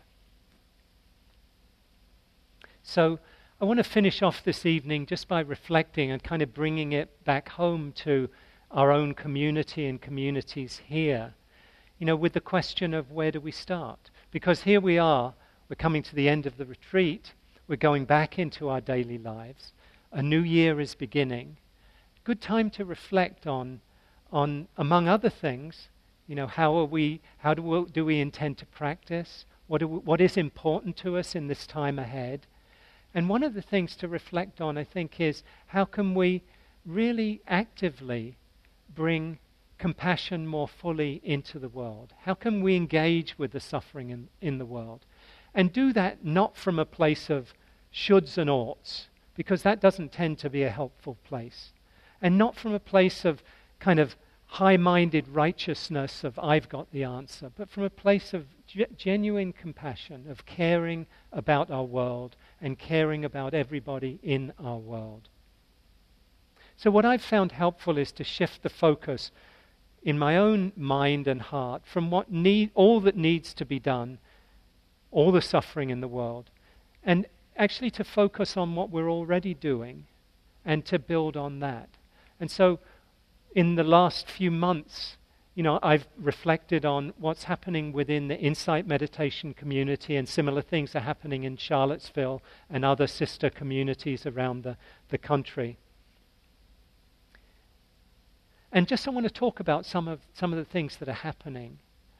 So I want to finish off this evening just by reflecting and kind of bringing it back home to our own community and communities here, with the question of where do we start? Because here we are, we're coming to the end of the retreat, we're going back into our daily lives, a new year is beginning. Good time to reflect on among other things, how do we intend to practice? What is important to us in this time ahead? And one of the things to reflect on, I think, is how can we really actively bring compassion more fully into the world? How can we engage with the suffering in the world? And do that not from a place of shoulds and oughts, because that doesn't tend to be a helpful place. And not from a place of kind of high-minded righteousness of I've got the answer, but from a place of genuine compassion, of caring about our world and caring about everybody in our world. So what I've found helpful is to shift the focus in my own mind and heart from all that needs to be done, all the suffering in the world, and actually to focus on what we're already doing and to build on that. And so in the last few months, I've reflected on what's happening within the Insight Meditation community, and similar things are happening in Charlottesville and other sister communities around the country. And just I want to talk about some of the things that are happening.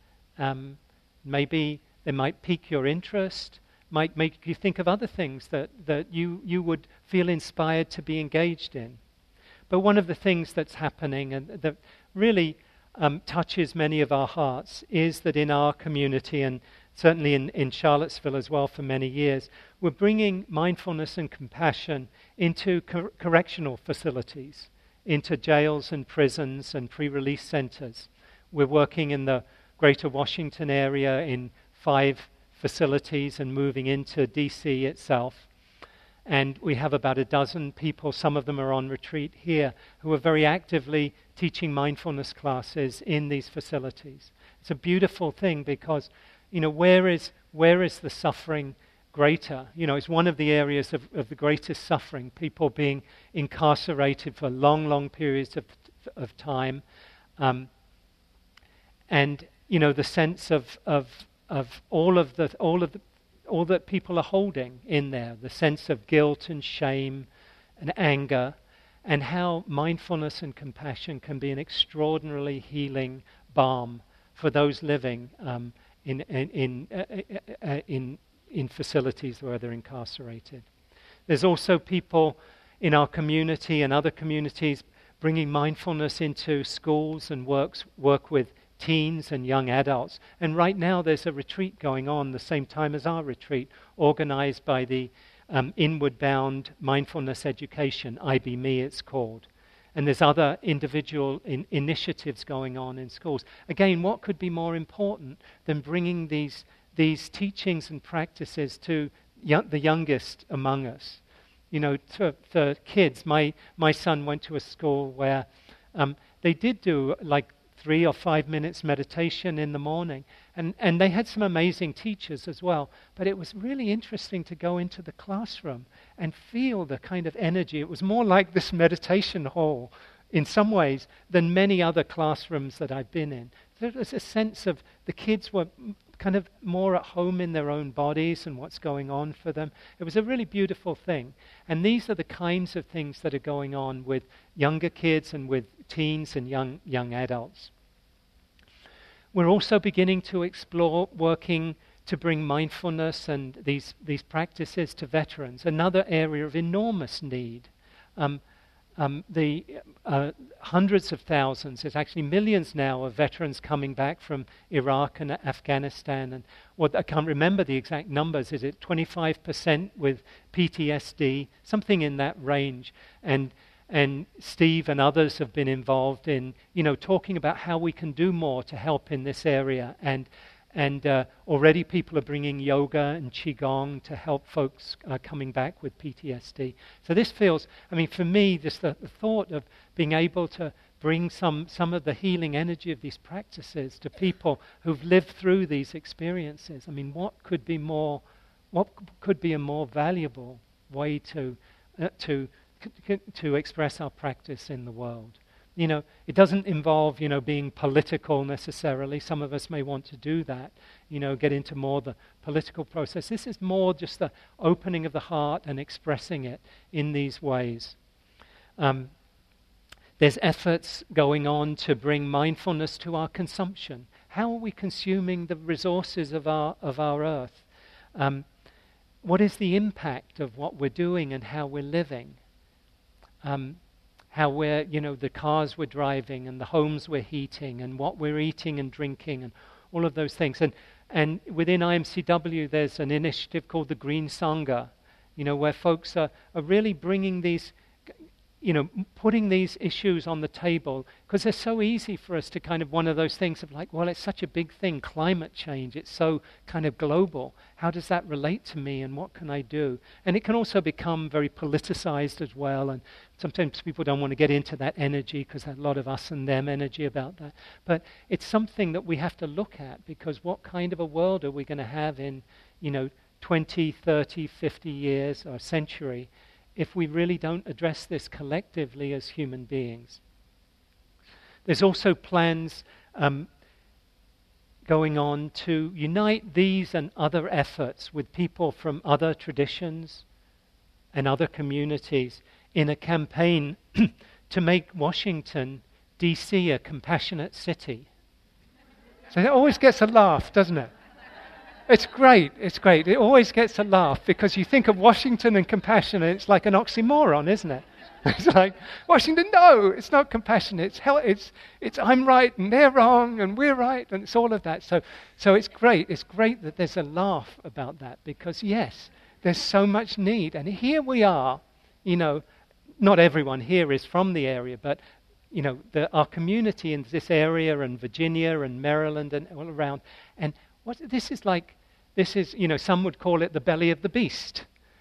Maybe they might pique your interest, might make you think of other things that you would feel inspired to be engaged in. But one of the things that's happening and that really touches many of our hearts is that in our community, and certainly in Charlottesville as well for many years, we're bringing mindfulness and compassion into correctional facilities, into jails and prisons and pre-release centers. We're working in the Greater Washington area in 5 facilities and moving into DC itself. And we have about a dozen people, some of them are on retreat here, who are very actively teaching mindfulness classes in these facilities. It's a beautiful thing because, where is the suffering greater? It's one of the areas of the greatest suffering, people being incarcerated for long, long periods of time. And, the sense of all that people are holding in there, the sense of guilt and shame and anger, and how mindfulness and compassion can be an extraordinarily healing balm for those living in facilities where they're incarcerated. There's also people in our community and other communities bringing mindfulness into schools and work with teens and young adults. And right now there's a retreat going on the same time as our retreat, organized by the Inward Bound Mindfulness Education, IBME it's called. And there's other individual initiatives going on in schools. Again, what could be more important than bringing these teachings and practices to the youngest among us? To kids. My son went to a school where they did do 3 or 5 minutes meditation in the morning. And they had some amazing teachers as well. But it was really interesting to go into the classroom and feel the kind of energy. It was more like this meditation hall in some ways than many other classrooms that I've been in. There was a sense of the kids were kind of more at home in their own bodies and what's going on for them. It was a really beautiful thing. And these are the kinds of things that are going on with younger kids and with teens and young adults. We're also beginning to explore working to bring mindfulness and these practices to veterans, another area of enormous need. The hundreds of thousands, there's actually millions now of veterans coming back from Iraq and Afghanistan, and I can't remember the exact numbers. Is it 25% with PTSD, something in that range? And Steve and others have been involved in, talking about how we can do more to help in this area. And already people are bringing yoga and qigong to help folks coming back with PTSD. So this feels, for me, just the thought of being able to bring some of the healing energy of these practices to people who've lived through these experiences. What could be a more valuable way to express our practice in the world? It doesn't involve, being political necessarily. Some of us may want to do that, get into more the political process. This is more just the opening of the heart and expressing it in these ways. There's efforts going on to bring mindfulness to our consumption. How are we consuming the resources of our earth? What is the impact of what we're doing and how we're living? How we're, the cars we're driving and the homes we're heating and what we're eating and drinking and all of those things. And within IMCW, there's an initiative called the Green Sangha, where folks are really bringing these, putting these issues on the table, because they're so easy for us to kind of one of those things of like, well, it's such a big thing, climate change, it's so kind of global. How does that relate to me and what can I do? And it can also become very politicized as well, and sometimes people don't want to get into that energy because there's a lot of us and them energy about that. But it's something that we have to look at, because what kind of a world are we going to have in, 20, 30, 50 years or a century if we really don't address this collectively as human beings? There's also plans going on to unite these and other efforts with people from other traditions and other communities in a campaign to make Washington, D.C. a compassionate city. So it always gets a laugh, doesn't it? It's great. It always gets a laugh because you think of Washington and compassion, and it's like an oxymoron, isn't it? It's like, Washington, no, it's not compassion. It's I'm right and they're wrong and we're right, and it's all of that. So it's great. It's great that there's a laugh about that because, yes, there's so much need. And here we are, not everyone here is from the area, but, our community in this area and Virginia and Maryland and all around. And this is, some would call it the belly of the beast,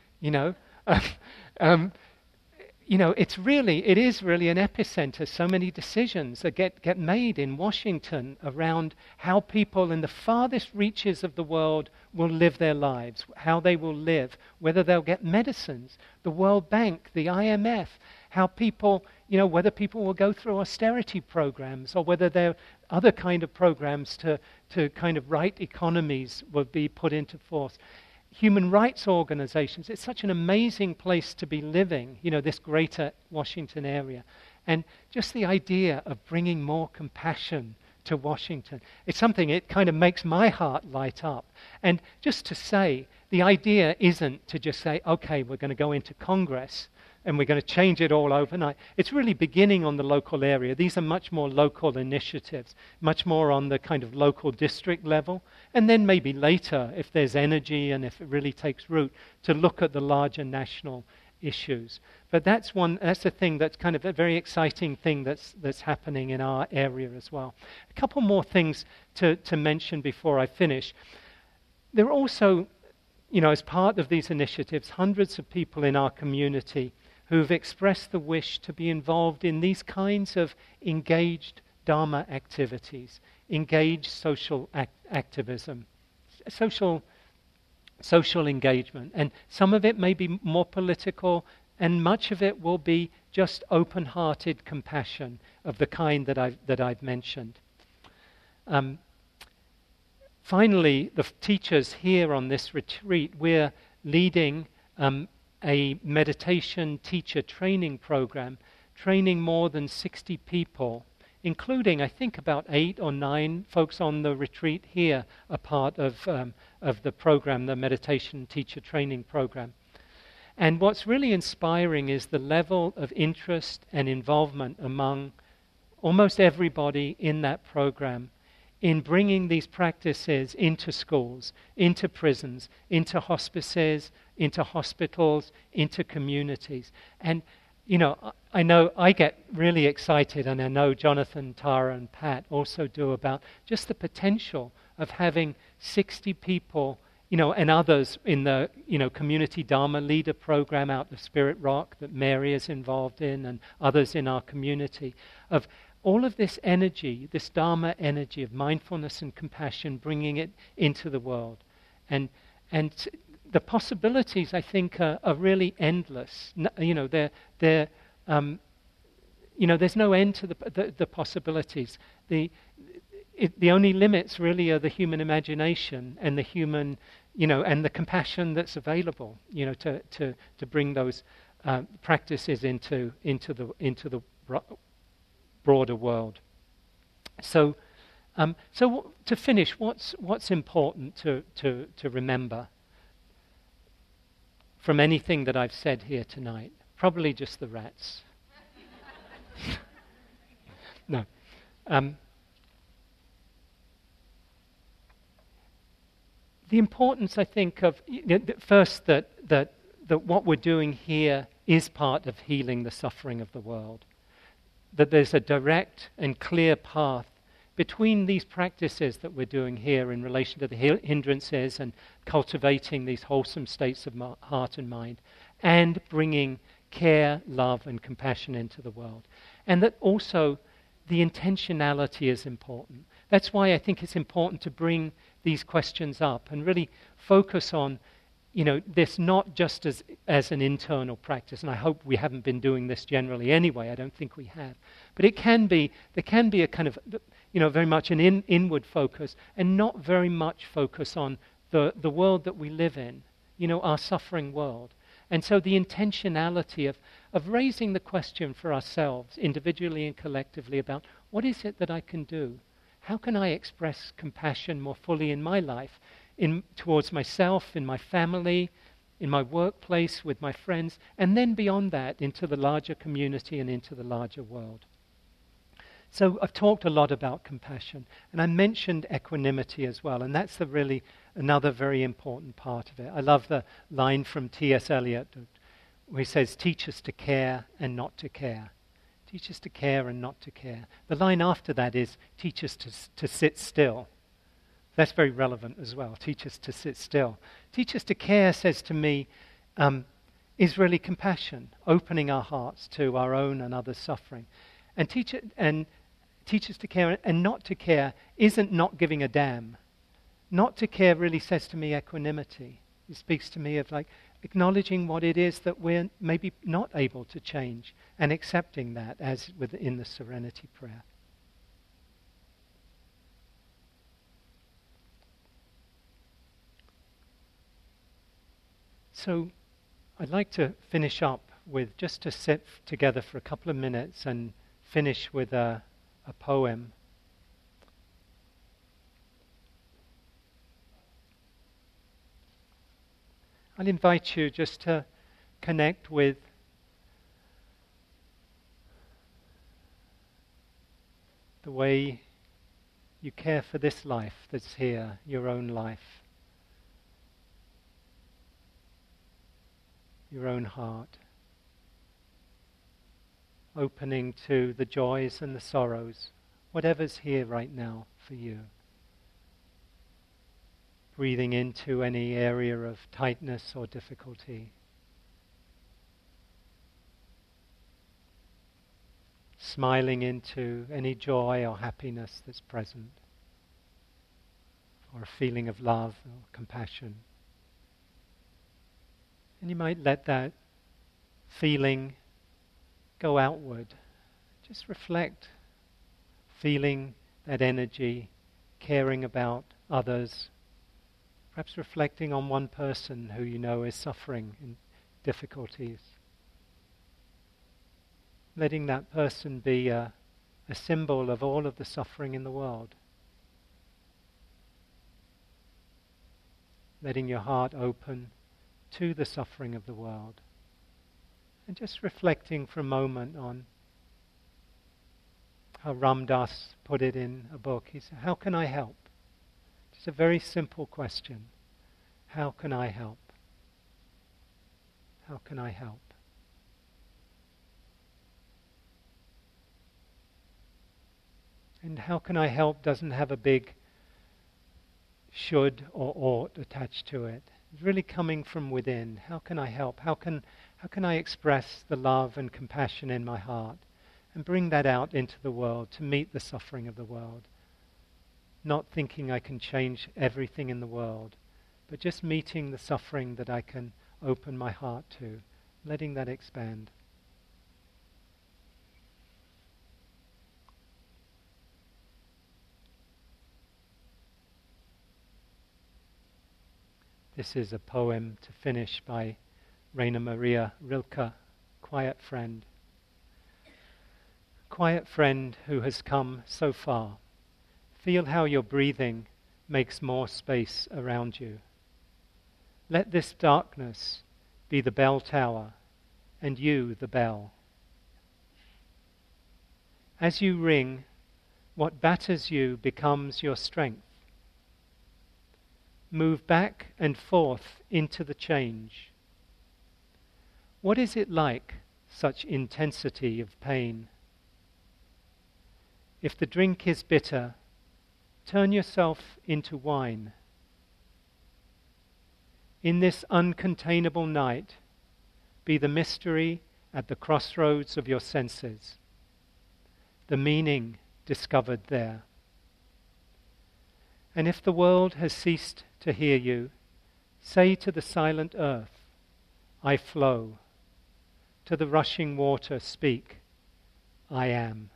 it is really an epicenter. So many decisions that get made in Washington around how people in the farthest reaches of the world will live their lives, how they will live, whether they'll get medicines, the World Bank, the IMF, how people, whether people will go through austerity programs or whether there are other kind of programs to kind of right economies will be put into force. Human rights organizations, it's such an amazing place to be living, this greater Washington area. And just the idea of bringing more compassion to Washington, it's something, it kind of makes my heart light up. And just to say, the idea isn't to just say, okay, we're going to go into Congress and we're going to change it all overnight. It's really beginning on the local area. These are much more local initiatives, much more on the kind of local district level. And then maybe later, if there's energy and if it really takes root, to look at the larger national issues. But that's a thing that's kind of a very exciting thing that's happening in our area as well. A couple more things to mention before I finish. There are also, as part of these initiatives, hundreds of people in our community who've expressed the wish to be involved in these kinds of engaged Dharma activities, engaged social activism, social engagement. And some of it may be more political, and much of it will be just open-hearted compassion of the kind that I've mentioned. Um, Finally, the teachers here on this retreat, we're leading a meditation teacher training program, training more than 60 people, including, I think, about 8 or 9 folks on the retreat here are part of the program, the meditation teacher training program. And what's really inspiring is the level of interest and involvement among almost everybody in that program in bringing these practices into schools, into prisons, into hospices, into hospitals, into communities. And, I know I get really excited, and I know Jonathan, Tara, and Pat also do, about just the potential of having 60 people, and others in the, Community Dharma Leader program out of Spirit Rock that Mary is involved in, and others in our community, of all of this energy, this Dharma energy of mindfulness and compassion, bringing it into the world. And the possibilities, I think, are really endless. There's no end to the possibilities. The only limits really are the human imagination and the human, and the compassion that's available, to bring those practices into the broader world. So to finish, what's important to remember from anything that I've said here tonight? Probably just the rats. No. The importance, I think, of first that what we're doing here is part of healing the suffering of the world. That there's a direct and clear path between these practices that we're doing here in relation to the hindrances and cultivating these wholesome states of heart and mind, and bringing care, love, and compassion into the world. And that also the intentionality is important. That's why I think it's important to bring these questions up and really focus on this not just as an internal practice, and I hope we haven't been doing this generally anyway, I don't think we have. But there can be a kind of, very much an inward focus, and not very much focus on the world that we live in, our suffering world. And so the intentionality of raising the question for ourselves, individually and collectively, about what is it that I can do? How can I express compassion more fully in my life? Towards myself, in my family, in my workplace, with my friends, and then beyond that into the larger community and into the larger world. So I've talked a lot about compassion, and I mentioned equanimity as well, and that's really another very important part of it. I love the line from T.S. Eliot where he says, "Teach us to care and not to care." Teach us to care and not to care. The line after that is, "Teach us to sit still." That's very relevant as well. Teach us to sit still. Teach us to care, says to me, is really compassion, opening our hearts to our own and others' suffering. And teach us to care and not to care isn't not giving a damn. Not to care really says to me equanimity. It speaks to me of acknowledging what it is that we're maybe not able to change and accepting that as within the Serenity Prayer. So I'd like to finish up with just to sit together for a couple of minutes and finish with a poem. I'll invite you just to connect with the way you care for this life that's here, your own life. Your own heart, opening to the joys and the sorrows, whatever's here right now for you. Breathing into any area of tightness or difficulty. Smiling into any joy or happiness that's present, or a feeling of love or compassion. And you might let that feeling go outward. Just reflect, feeling that energy caring about others, perhaps reflecting on one person who you know is suffering in difficulties. Letting that person be a symbol of all of the suffering in the world. Letting your heart open to the suffering of the world. And just reflecting for a moment on how Ram Dass put it in a book. He said, how can I help? Just a very simple question. How can I help? How can I help? And how can I help doesn't have a big should or ought attached to it. It's really coming from within. How can I help? How can I express the love and compassion in my heart and bring that out into the world to meet the suffering of the world? Not thinking I can change everything in the world, but just meeting the suffering that I can open my heart to, letting that expand. This is a poem to finish by Rainer Maria Rilke, Quiet Friend. Quiet friend who has come so far, feel how your breathing makes more space around you. Let this darkness be the bell tower, and you the bell. As you ring, what batters you becomes your strength. Move back and forth into the change. What is it like, such intensity of pain? If the drink is bitter, turn yourself into wine. In this uncontainable night, be the mystery at the crossroads of your senses, the meaning discovered there. And if the world has ceased to hear you, say to the silent earth, I flow. To the rushing water speak, I am.